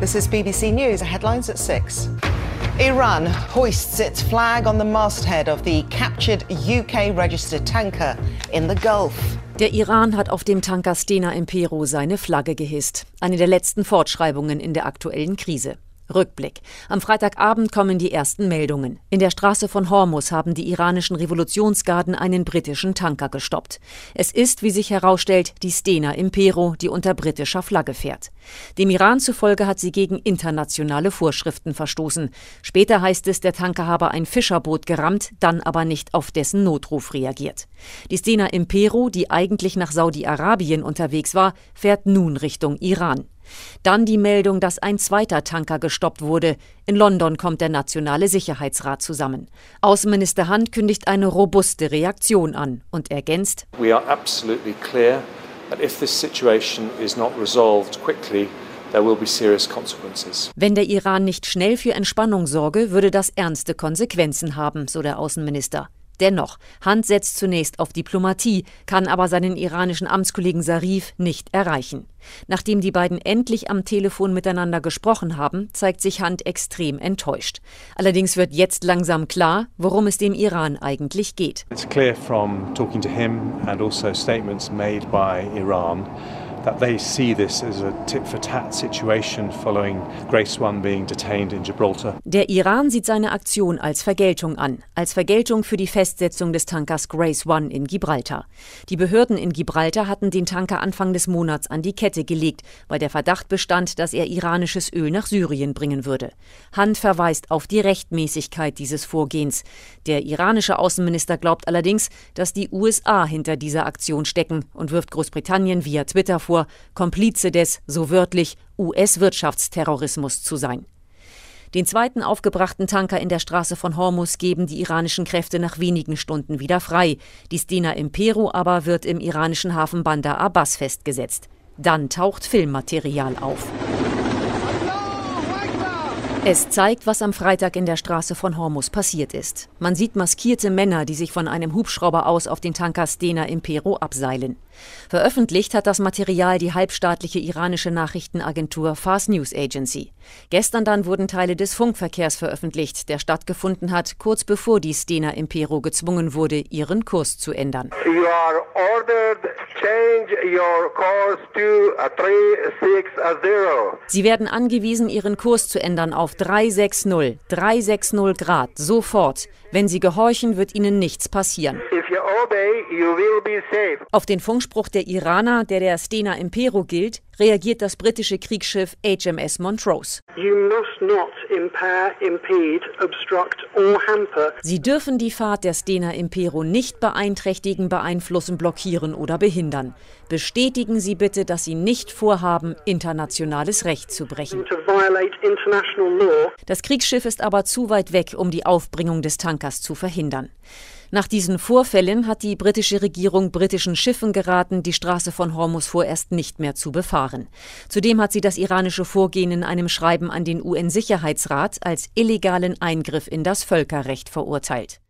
This is BBC News, headlines at 6. Iran hoists its flag on the masthead of the captured UK-registered tanker in the Gulf. Der Iran hat auf dem Tanker Stena Impero seine Flagge gehisst. Eine der letzten Fortschreibungen in der aktuellen Krise. Rückblick. Am Freitagabend kommen die ersten Meldungen. In der Straße von Hormuz haben die iranischen Revolutionsgarden einen britischen Tanker gestoppt. Es ist, wie sich herausstellt, die Stena Impero, die unter britischer Flagge fährt. Dem Iran zufolge hat sie gegen internationale Vorschriften verstoßen. Später heißt es, der Tanker habe ein Fischerboot gerammt, dann aber nicht auf dessen Notruf reagiert. Die Stena Impero, die eigentlich nach Saudi-Arabien unterwegs war, fährt nun Richtung Iran. Dann die Meldung, dass ein zweiter Tanker gestoppt wurde. In London kommt der Nationale Sicherheitsrat zusammen. Außenminister Hunt kündigt eine robuste Reaktion an und ergänzt: We are absolutely clear that if this situation is not resolved quickly, there will be serious consequences. Wenn der Iran nicht schnell für Entspannung sorge, würde das ernste Konsequenzen haben, so der Außenminister. Dennoch, Hunt setzt zunächst auf Diplomatie, kann aber seinen iranischen Amtskollegen Zarif nicht erreichen. Nachdem die beiden endlich am Telefon miteinander gesprochen haben, zeigt sich Hunt extrem enttäuscht. Allerdings wird jetzt langsam klar, worum es dem Iran eigentlich geht. It's clear from talking to him and also statements made by Iran that they see this as a tit-for-tat situation following Grace One being detained in Gibraltar. Der Iran sieht seine Aktion als Vergeltung an, als Vergeltung für die Festsetzung des Tankers Grace One in Gibraltar. Die Behörden in Gibraltar hatten den Tanker Anfang des Monats an die Kette gelegt, weil der Verdacht bestand, dass er iranisches Öl nach Syrien bringen würde. Hunt verweist auf die Rechtmäßigkeit dieses Vorgehens. Der iranische Außenminister glaubt allerdings, dass die USA hinter dieser Aktion stecken und wirft Großbritannien via Twitter vor, Komplize des, so wörtlich, US-Wirtschaftsterrorismus zu sein. Den zweiten aufgebrachten Tanker in der Straße von Hormuz geben die iranischen Kräfte nach wenigen Stunden wieder frei. Die Stena Impero aber wird im iranischen Hafen Bandar Abbas festgesetzt. Dann taucht Filmmaterial auf. Es zeigt, was am Freitag in der Straße von Hormuz passiert ist. Man sieht maskierte Männer, die sich von einem Hubschrauber aus auf den Tanker Stena Impero abseilen. Veröffentlicht hat das Material die halbstaatliche iranische Nachrichtenagentur Fars News Agency. Gestern dann wurden Teile des Funkverkehrs veröffentlicht, der stattgefunden hat, kurz bevor die Stena Impero gezwungen wurde, ihren Kurs zu ändern. You are ordered, change your course to 360. Sie werden angewiesen, ihren Kurs zu ändern auf 360 Grad, sofort. Wenn Sie gehorchen, wird Ihnen nichts passieren. If you obey, you will be safe. Auf den Funkspruch der Iraner, der Stena Impero gilt, reagiert das britische Kriegsschiff HMS Montrose. You must not impair, impede, obstruct or hamper. Sie dürfen die Fahrt der Stena Impero nicht beeinträchtigen, beeinflussen, blockieren oder behindern. Bestätigen Sie bitte, dass Sie nicht vorhaben, internationales Recht zu brechen. To violate international law. Das Kriegsschiff ist aber zu weit weg, um die Aufbringung des Tankers zu verhindern. Nach diesen Vorfällen hat die britische Regierung britischen Schiffen geraten, die Straße von Hormuz vorerst nicht mehr zu befahren. Zudem hat sie das iranische Vorgehen in einem Schreiben an den UN-Sicherheitsrat als illegalen Eingriff in das Völkerrecht verurteilt.